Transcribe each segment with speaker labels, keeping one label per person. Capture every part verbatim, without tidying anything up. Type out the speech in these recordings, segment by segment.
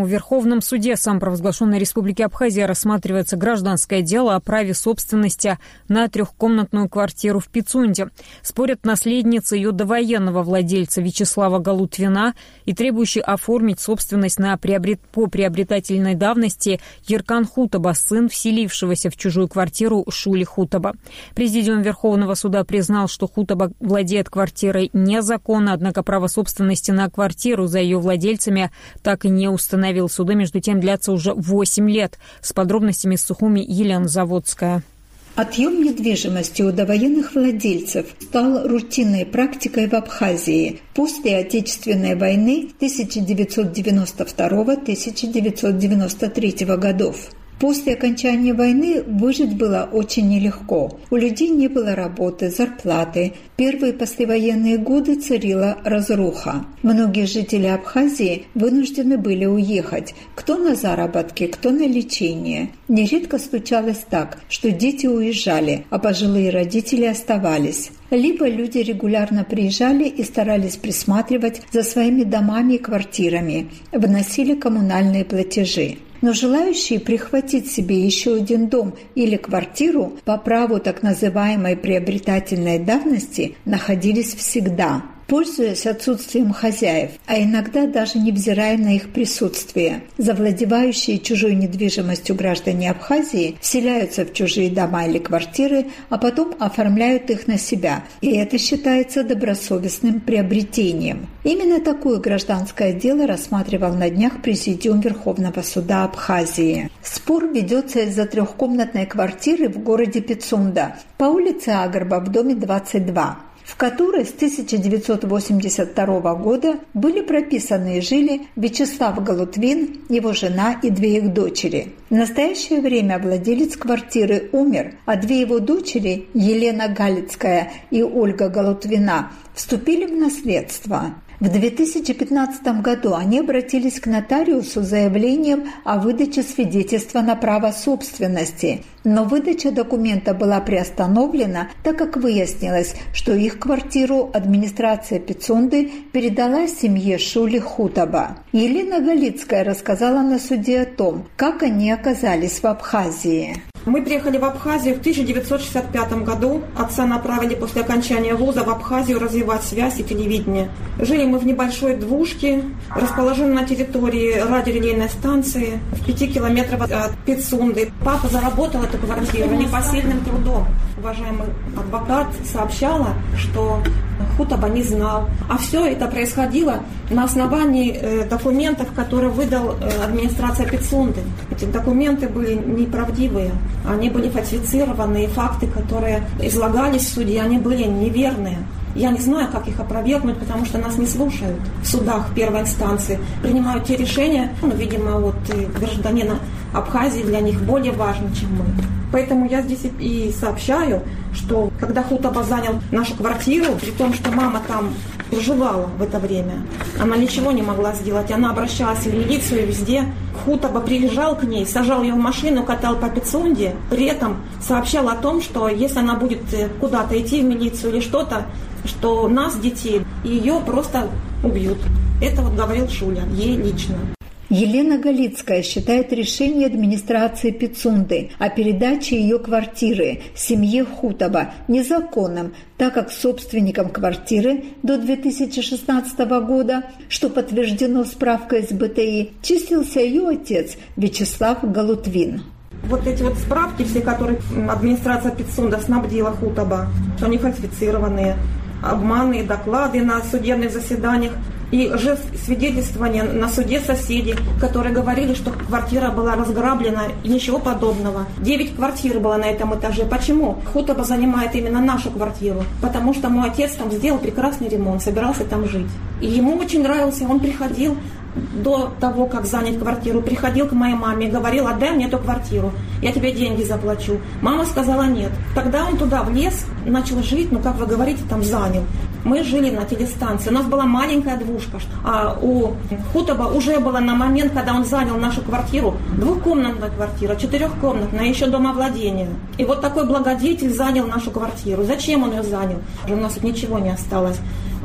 Speaker 1: В Верховном суде самопровозглашенной Республики Абхазия рассматривается гражданское дело о праве собственности на трехкомнатную квартиру в Пицунде. Спорят наследницы ее довоенного владельца Вячеслава Галутвина и требующие оформить собственность на приобрет... по приобретательной давности Еркан Хутаба, сын вселившегося в чужую квартиру Шули Хутаба. Президиум Верховного суда признал, что Хутаба владеет квартирой незаконно, однако право собственности на квартиру за ее владельцами так и не установил. Суды, между тем, длятся уже восемь лет. С подробностями из Сухуми Елена Заводская.
Speaker 2: Отъем недвижимости у довоенных владельцев стал рутинной практикой в Абхазии после Отечественной войны тысяча девятьсот девяносто второго — тысяча девятьсот девяносто третьего годов. После окончания войны выжить было очень нелегко. У людей не было работы, зарплаты. Первые послевоенные годы царила разруха. Многие жители Абхазии вынуждены были уехать. Кто на заработки, кто на лечение. Нередко случалось так, что дети уезжали, а пожилые родители оставались. Либо люди регулярно приезжали и старались присматривать за своими домами и квартирами, вносили коммунальные платежи. Но желающие прихватить себе еще один дом или квартиру по праву так называемой приобретательной давности находились всегда, пользуясь отсутствием хозяев, а иногда даже невзирая на их присутствие. Завладевающие чужой недвижимостью граждане Абхазии вселяются в чужие дома или квартиры, а потом оформляют их на себя, и это считается добросовестным приобретением. Именно такое гражданское дело рассматривал на днях Президиум Верховного суда Абхазии. Спор ведется из-за трехкомнатной квартиры в городе Пицунда по улице Агарба в доме двадцать два. В которой с тысяча девятьсот восемьдесят второго года были прописаны и жили Вячеслав Галутвин, его жена и две их дочери. В настоящее время владелец квартиры умер, а две его дочери, Елена Галицкая и Ольга Галутвина, вступили в наследство. В две тысячи пятнадцатом году они обратились к нотариусу с заявлением о выдаче свидетельства на право собственности, но выдача документа была приостановлена, так как выяснилось, что их квартиру администрация Пицунды передала семье Шули Хутаба. Елена Галицкая рассказала на суде о том, как они оказались в Абхазии.
Speaker 3: Мы приехали в Абхазию в тысяча девятьсот шестьдесят пятом году. Отца направили после окончания вуза в Абхазию развивать связь и телевидение. Жили мы в небольшой двушке, расположенной на территории радиорелейной станции в пяти километрах от Пицунды. Папа заработал эту квартиру непосильным трудом. Уважаемый адвокат сообщала, что Хутаба не знал. А все это происходило на основании э, документов, которые выдал э, администрация Пицунды. Эти документы были неправдивые, они были фальсифицированные, и факты, которые излагались в суде, они были неверные. Я не знаю, как их опровергнуть, потому что нас не слушают в судах первой инстанции. Принимают те решения, ну, видимо, вот гражданина Абхазии для них более важны, чем мы. Поэтому я здесь и сообщаю, что когда Хутаба занял нашу квартиру, при том, что мама там проживала в это время, она ничего не могла сделать. Она обращалась в милицию везде. Хутаба приезжал к ней, сажал ее в машину, катал по Пицунде, при этом сообщал о том, что если она будет куда-то идти в милицию или что-то, что нас, детей, ее просто убьют. Это вот говорил Шуля, ей лично.
Speaker 2: Елена Галицкая считает решение администрации Пицунды о передаче ее квартиры семье Хутаба незаконным, так как собственником квартиры до две тысячи шестнадцатого года, что подтверждено справкой с бэ тэ и, числился ее отец Вячеслав Галутвин.
Speaker 3: Вот эти вот справки, все, которые администрация Пицунда снабдила Хутаба, что они фальсифицированные, обманные доклады на судебных заседаниях и же свидетельствования на суде соседей, которые говорили, что квартира была разграблена и ничего подобного. Девять квартир было на этом этаже. Почему? Хутаба занимает именно нашу квартиру, потому что мой отец там сделал прекрасный ремонт, собирался там жить. И ему очень нравился, он приходил до того, как занять квартиру, приходил к моей маме и говорил: отдай мне эту квартиру, я тебе деньги заплачу. Мама сказала нет. Тогда он туда влез, начал жить, ну, как вы говорите, там занял. Мы жили на телестанции, у нас была маленькая двушка, а у Хутаба уже было на момент, когда он занял нашу квартиру, двухкомнатная квартира, четырехкомнатная, еще домовладение. И вот такой благодетель занял нашу квартиру. Зачем он ее занял? Уже у нас ничего не осталось.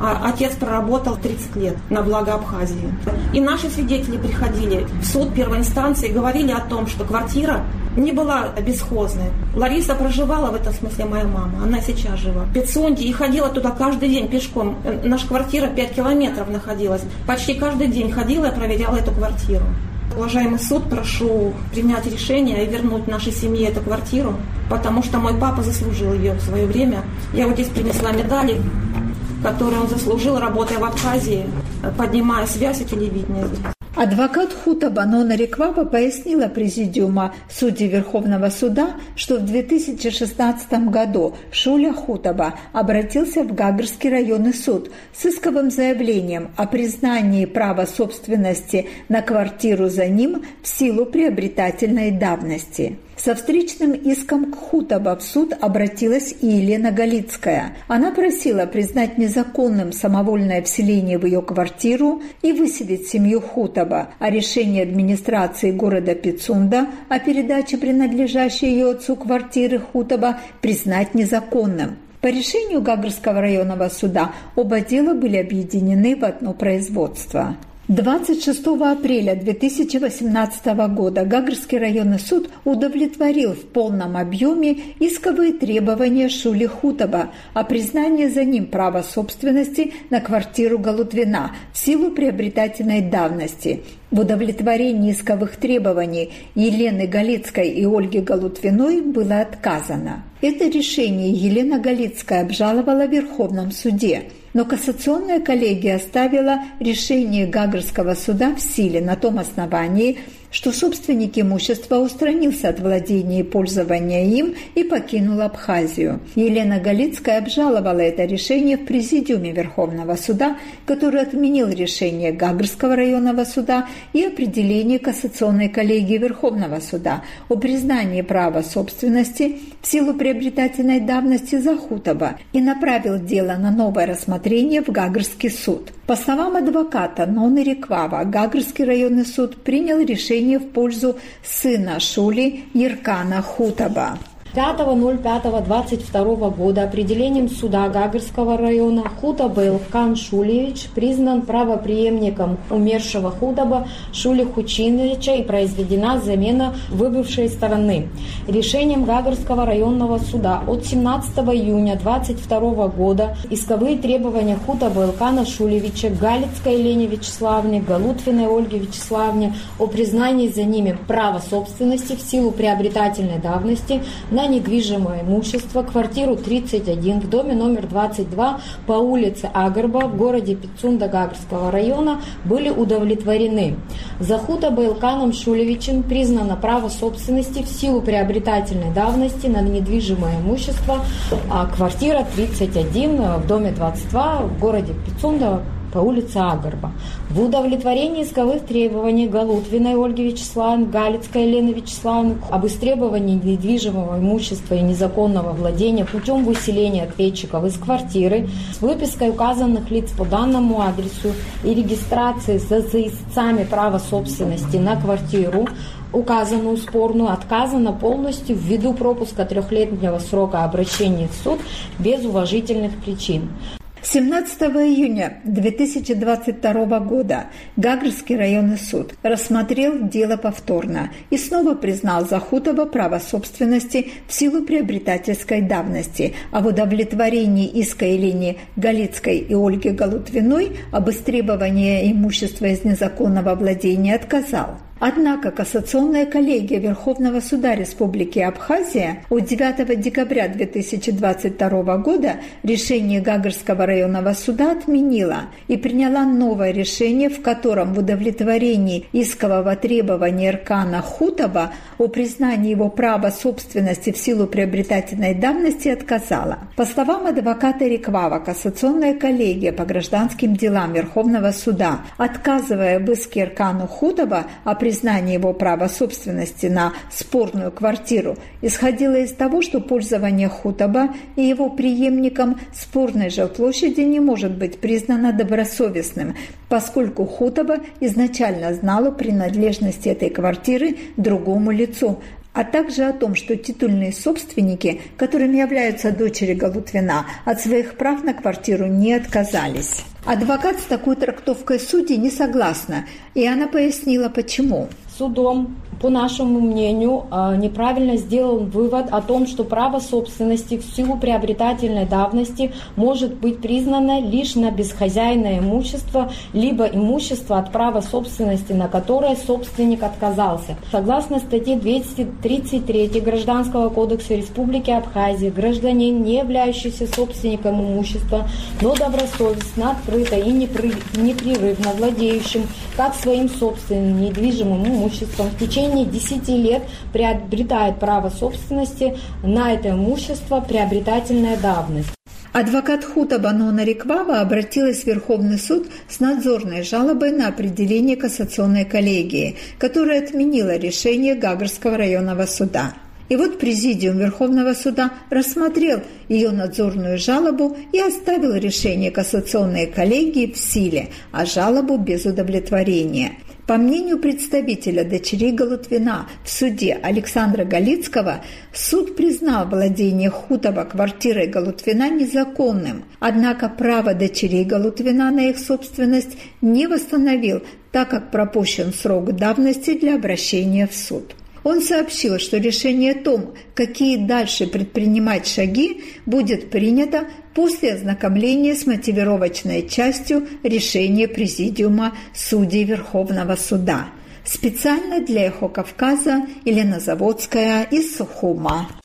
Speaker 3: а отец проработал тридцать лет на благо Абхазии. И наши свидетели приходили в суд первой инстанции и говорили о том, что квартира не была бесхозной. Лариса проживала, в этом смысле моя мама, она сейчас жива, в Пицунде, и ходила туда каждый день пешком. Наша квартира пять километров находилась. Почти каждый день ходила и проверяла эту квартиру. Уважаемый суд, прошу принять решение и вернуть нашей семье эту квартиру, потому что мой папа заслужил ее в свое время. Я вот здесь принесла медали, которые он заслужил, работая в Абхазии, поднимая связь и телевидение здесь.
Speaker 2: Адвокат Хутаба Нона Рекваба пояснила президиума судей Верховного суда, что в две тысячи шестнадцатом году Шуля Хутаба обратился в Гагрский районный суд с исковым заявлением о признании права собственности на квартиру за ним в силу приобретательной давности. Со встречным иском к Хутаба в суд обратилась и Елена Галицкая. Она просила признать незаконным самовольное вселение в ее квартиру и выселить семью Хутаба, а решение администрации города Пицунда о передаче принадлежащей ее отцу квартиры Хутаба признать незаконным. По решению Гагрского районного суда оба дела были объединены в одно производство. двадцать шестого апреля две тысячи восемнадцатого года Гагрский районный суд удовлетворил в полном объеме исковые требования Шули Хутаба о признании за ним права собственности на квартиру Галутвина в силу приобретательной давности. В удовлетворении исковых требований Елены Галицкой и Ольги Галутвиной было отказано. Это решение Елена Галицкая обжаловала в Верховном суде, но кассационная коллегия оставила решение Гагрского суда в силе на том основании, что собственник имущества устранился от владения и пользования им и покинул Абхазию. Елена Галицкая обжаловала это решение в президиуме Верховного суда, который отменил решение Гагрского районного суда и определение кассационной коллегии Верховного суда о признании права собственности в силу приобретательной давности за Хутаба и направил дело на новое рассмотрение в Гагрский суд. По словам адвоката Ноны Реквава, Гагрский районный суд принял решение в пользу сына Шули Еркана Хутаба.
Speaker 4: пятого ноль пятого двадцать второго года определением суда Гагрского района Хутаба Илкан Шулевич признан правопреемником умершего Хутаба Шули Хучиновича и произведена замена выбывшей стороны. Решением Гагрского районного суда от семнадцатого июня двадцать второго года исковые требования Хутаба Илкана Шулевича, Галицкой Елене Вячеславне, Галутвиной Ольге Вячеславне о признании за ними права собственности в силу приобретательной давности на недвижимое имущество, квартиру тридцать один в доме номер двадцать два по улице Агарба в городе Пицунда Гагрского района были удовлетворены. За Хутаба Илканом Шулевичем признано право собственности в силу приобретательной давности на недвижимое имущество, а квартира тридцать один в доме двадцать два в городе Пицунда по улице Агарба. В удовлетворении исковых требований Галутвиной Ольги Вячеславовны, Галицкой Елены Вячеславовны об истребовании недвижимого имущества и незаконного владения путем выселения ответчиков из квартиры с выпиской указанных лиц по данному адресу и регистрации за истцами права собственности на квартиру, указанную спорную, отказано полностью ввиду пропуска трехлетнего срока обращения в суд без уважительных причин.
Speaker 2: семнадцатого июня две тысячи двадцать второго года Гагрский районный суд рассмотрел дело повторно и снова признал за Хутаба право собственности в силу приобретательской давности, а в удовлетворении иска Елене Галицкой и Ольги Галутвиной об истребовании имущества из незаконного владения отказал. Однако кассационная коллегия Верховного суда Республики Абхазия от девятого декабря две тысячи двадцать второго года решение Гагрского районного суда отменила и приняла новое решение, в котором в удовлетворении искового требования Еркана Хутаба о признании его права собственности в силу приобретательной давности отказала. По словам адвоката Реквава, кассационная коллегия по гражданским делам Верховного суда, отказывая в иске Еркану Хутаба о признании его права собственности на спорную квартиру, исходила из того, что пользование Хутаба и его преемникам спорной жилплощади не может быть признано добросовестным, поскольку Хутаба изначально знал о принадлежности этой квартиры другому лицу, а также о том, что титульные собственники, которыми являются дочери Галутвина, от своих прав на квартиру не отказались. Адвокат с такой трактовкой судьи не согласна, и она пояснила, почему.
Speaker 4: Судом, по нашему мнению, неправильно сделан вывод о том, что право собственности в силу приобретательной давности может быть признано лишь на безхозяйное имущество, либо имущество, от права собственности на которое собственник отказался. Согласно статье двести тридцать три Гражданского кодекса Республики Абхазия, гражданин, не являющийся собственником имущества, но добросовестно, открыто и непрерывно владеющим как своим собственным недвижимым имуществом в течение десяти лет приобретает право собственности на это имущество приобретательная давность.
Speaker 2: Адвокат Хутаба Нона Риквава обратилась в Верховный суд с надзорной жалобой на определение кассационной коллегии, которая отменила решение Гагарского районного суда. И вот Президиум Верховного суда рассмотрел ее надзорную жалобу и оставил решение кассационной коллегии в силе, а жалобу без удовлетворения. По мнению представителя дочерей Галутвина в суде Александра Галицкого, суд признал владение Хутаба квартирой Галутвина незаконным, однако право дочерей Галутвина на их собственность не восстановил, так как пропущен срок давности для обращения в суд. Он сообщил, что решение о том, какие дальше предпринимать шаги, будет принято после ознакомления с мотивировочной частью решения Президиума судей Верховного суда. Специально для Эхо Кавказа Елена Заводская из Сухума.